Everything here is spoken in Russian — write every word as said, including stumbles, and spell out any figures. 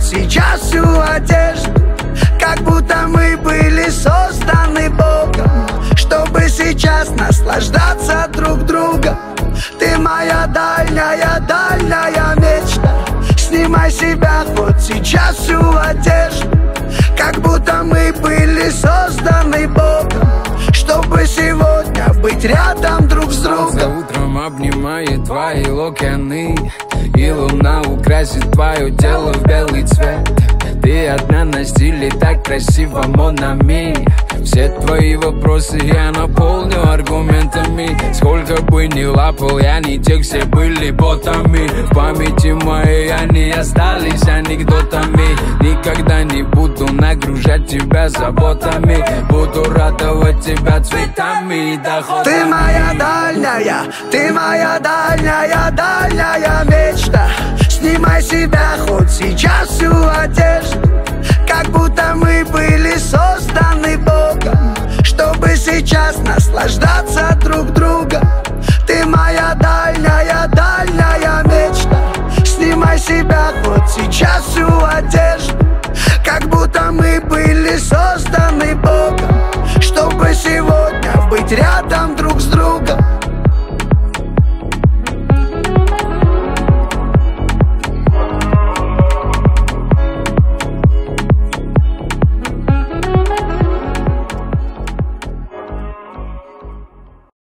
сейчас всю одежду, как будто мы были созданы Богом, чтобы сейчас наслаждаться друг другом. Ты моя дальняя, дальняя мечта. Снимай с себя хоть сейчас всю одежду, как будто мы были созданы Богом, чтобы сегодня быть рядом друг с другом. За утром обнимает твои локоны, и луна украсит твое тело в белый цвет. Ты одна на стиле, так красиво, монами. Все твои вопросы я наполню аргументами. Сколько бы ни лапал, я не тех, все были ботами. В памяти моей они остались анекдотами. Никогда не буду нагружать тебя заботами, буду радовать тебя цветами и доходами. Ты моя дальняя, ты моя дальняя, дальняя мечта. Снимай с себя хоть сейчас всю одежду, как будто мы были созданы Богом, чтобы сейчас наслаждаться друг другом. Ты моя дальняя, дальняя мечта. Снимай с себя хоть сейчас всю одежду, как будто мы были созданы Богом, чтобы сегодня быть рядом друг с другом.